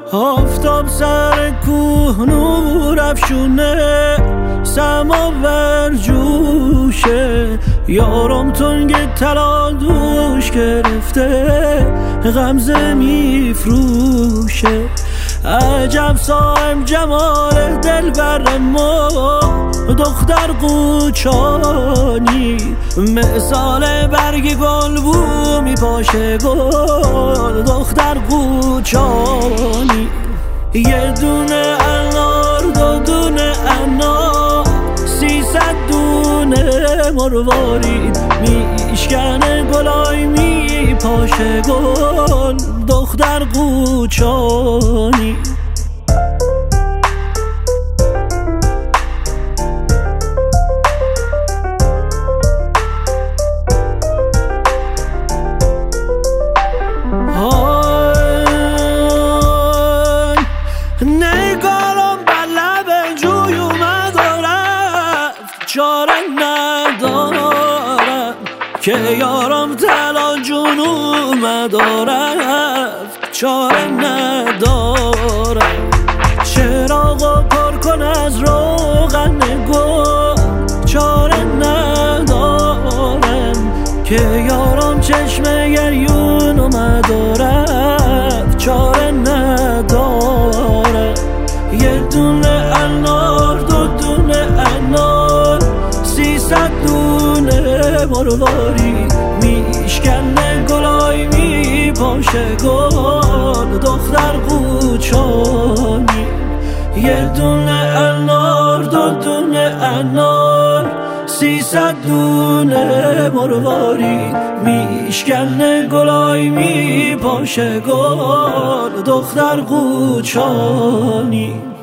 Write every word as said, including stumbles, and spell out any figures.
آفتاب سر کوه نور افشونه، سماور جوشه، یارم تنگ طلا دوش گرفته، غمزه میفروشه. عجب صاحب جمال دلبر ما، دختر قوچانی، مثال برگ گل بو میپاشه گل، دختر قوچانی. یه دونه انار، دو دونه انار، سیصد دونه مروارید، میشکنه گلای میپاشه گل، دختر قوچانی. نگارم بر لب جوی اومد و رفت، چاره ندارم که یارم طلا جون اومد و رفت، چاره ندارم. چراغو پر کن از روغن گل، چاره ندارم که یارم چشم گریون اومد و رفت، چاره ندارم. یه دونه انار، دو دونه انار، سیصد دونه مرواری، میشکنه گلای میپاشه گل، دختر قوچانی. یه دونه انار، دو دونه انار، سیصد دونه مرواری، میشکنه گلای میپاشه گل، دختر قوچانی.